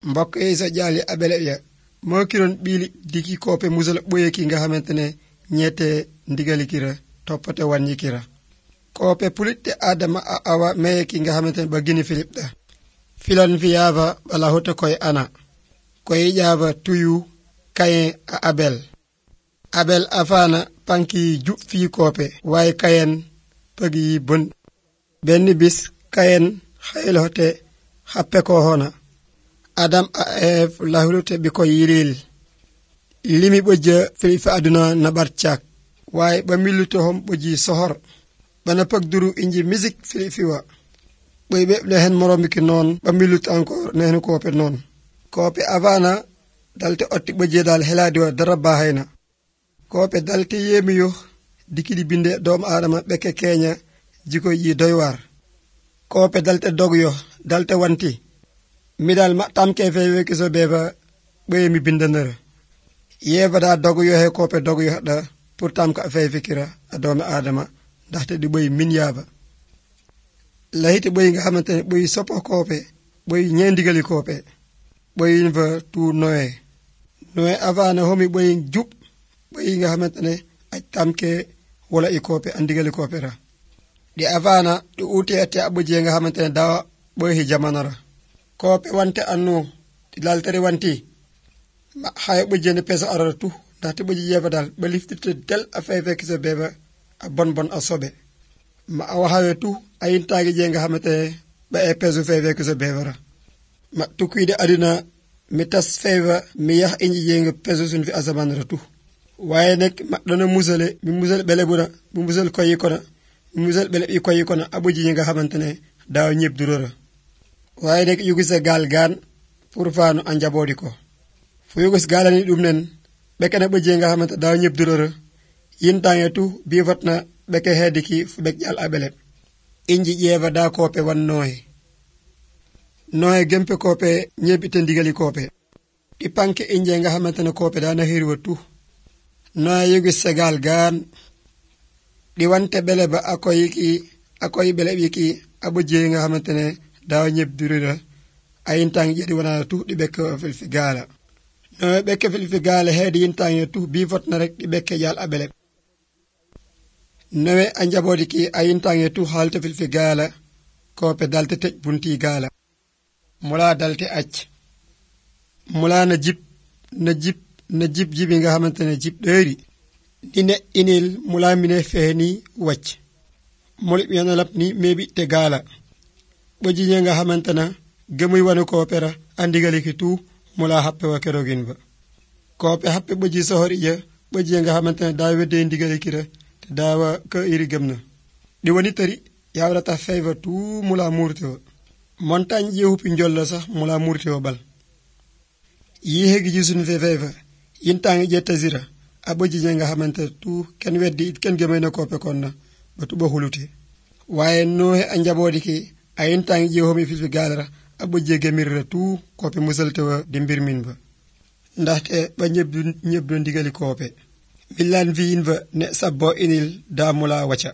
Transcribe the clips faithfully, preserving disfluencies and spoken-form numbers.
mbokk yi sa jaali abele ya moo kiroon ɓiili diki kope musal ɓoye ki nga xamante ne ñeete ndigali kira toppate wàññi kira kope pulitte adama a awa meye ki nga xamante ne ba gini filip da filan fi yaava bala hota koy ana koy jaava tuyu kayen a abel abel afana panki ju fi kope waaye kayen pagi yi bon benn bis kayen xaylote xappe ko hona adam a ef lahulute bi ko yiril limi ɓojja fili fa aduna nabar cak waaye ba milluto hom ɓoji sohor bana pag duru inji musique fili fiwa ɓoy ɓeɓle hen moromiki noon ba millut encore nehnu kope noon kope avana dalte otti ɓojje dal heladi wa darabba hayna kope dalte yemiyo dikiɗi binde doom adama ɓekke keña jiko yi doywar kope dalte dogyo dalte wanti midal ma tamke fewe kiso beba ɓoye mi bindanere yeba da dogyo he kope dogyo da pour tamka fewe fikira a doome adama ndaxte di ɓoy min yaba lahiti ɓoy nga xamantene ɓoy soppo kope ɓoy ñendigali kope ɓoyin fa tu noye noye avana homi ɓoy jub ɓoy nga xamantene aj tamke wala i kope andigali kope ra di avana di uti ate abuje nga xamantene dawa ɓoy hi jamanara kope wante annu di laltari wanti ma haye ɓojjende pesa arara tu ndaxte ɓoji yeba dal ba liftite del a fefe kisa beba a bon bon a sobe ma awa hawe tu ayintagi je nga xamantene ba e pesu fefe kisa bebara ma tukuyde adina mi tas feva mi yah inji je nga pesu sun fi asamanara tu waaye nek ma dana musale mi musal bele buna mi musal koyi kona mi musal bele i koyi kona abuji nga xamantene daaw ñeb durora waaye nek yugise gal gan pour faanu a njaboodi ko fu yugus galani ɗum nen ɓekene ɓoje nga xamante daaw ñeb durora yintange tu bi fotna ɓeke heediki fu ɓek jal aɓele inji ƴeeva da kope wan noye noye gempe kope ñebite ndigali kope ɗi panke inje nga xamantene kope dana hirwa tu noye yugis segal gan ɗi wante ɓele ba akoyiki akoyi ɓele ɓiki aɓoje nga xamantene dawa ñeb durira ayintang jedi wana tu di bekke filfi gala no bekke filfi gala heedi yintang tu bi fotna rek di bekke jal abele newe anjabodi ki ayintang tu halte filfi gala ko pe dalte tej bunti gala mula dalte acc mula na jip na jip na jip jibi nga xamantene jip deeri dine inil mula mine fehni wacc mol yana lap ni mebi te gala ɓoji nga xamantana gemuy wanu koopera andigali ki tu mula happe wa kerogin ba koope happe ɓoji sohori ja ɓoji nga xamantana daa wedde ndigali kira te daawa ka iri gemna di wani tari yawrata feyva tu mula murte wa montagne je hupi njollo sax mula murte wa bal yi hegi jisun fe feyva yintangi je tazira a ɓoji nga xamantana tu ken weddi ken gemay na koope konna ba tu ba hulute waaye nohe a njaboodi ki ayintangi je homi filfi galera abojje gemirra tu kope musaltewa di mbir min ba ndaxte ba ñebdu ñebdu ndigali kope millan viin va ne sabbo inil damula wacha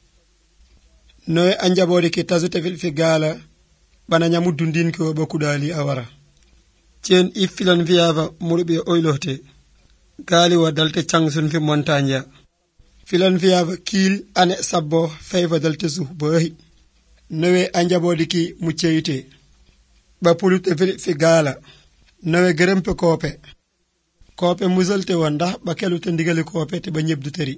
noy anjabodi ki tazute filfi gala bana nyamudu ndin ko ba kudali awara cien if filan viava murbe oylote gali wa dalte changsun fi montagne filan viava kil ane sabbo fayva dalte su bahi nawe anjabodi ki mucceyite ba pulute fi gala nawe gerempe kope kope musalte wanda ba kelute ndigali kope te ba ñebdu teri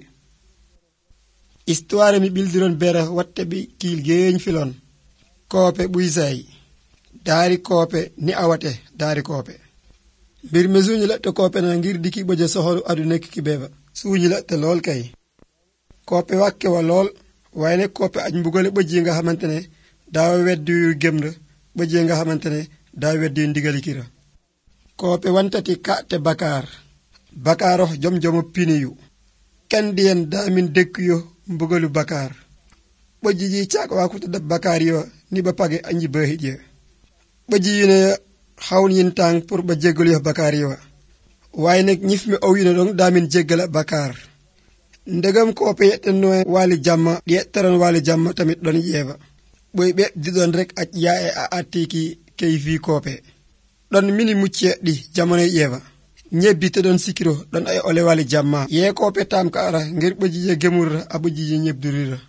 histoire mi bildiron bera watte bi kil geñ filon kope buysay dari kope ni awate dari kope bir mesuñu la te kope na ngir diki boje soxolu aduna ki beba suñu la te lol kay kope wakke wa lol waaye ne koppe aj mbugale ɓoji nga xamantene daawa weddi gemna ɓoji nga xamantene daa weddi ndigali kira koppe wantati ka te bakar bakaro jom jomo piniyu ken diyen damin dekkuyo mbugalu bakar ɓoji ji cak wakuta dab bakar yo ni ba page anji bahi je ɓoji yine hawn yintang pour ba jeggal yo bakar yo waaye nek ñif mi ow yine ɗon damin jeggala bakar ndegam kope yettenno wali jamma di yetteron wali jamma tamit don yewa boy be di don rek ak yae a atiki kay fi kope ɗon mini mucce ɗi jamono ƴeewa ñebbi te ɗon sikiro ɗon ay olewali jamma yee kope tam ka ara ngir ɓojije gemurra a ɓojije ñebdurira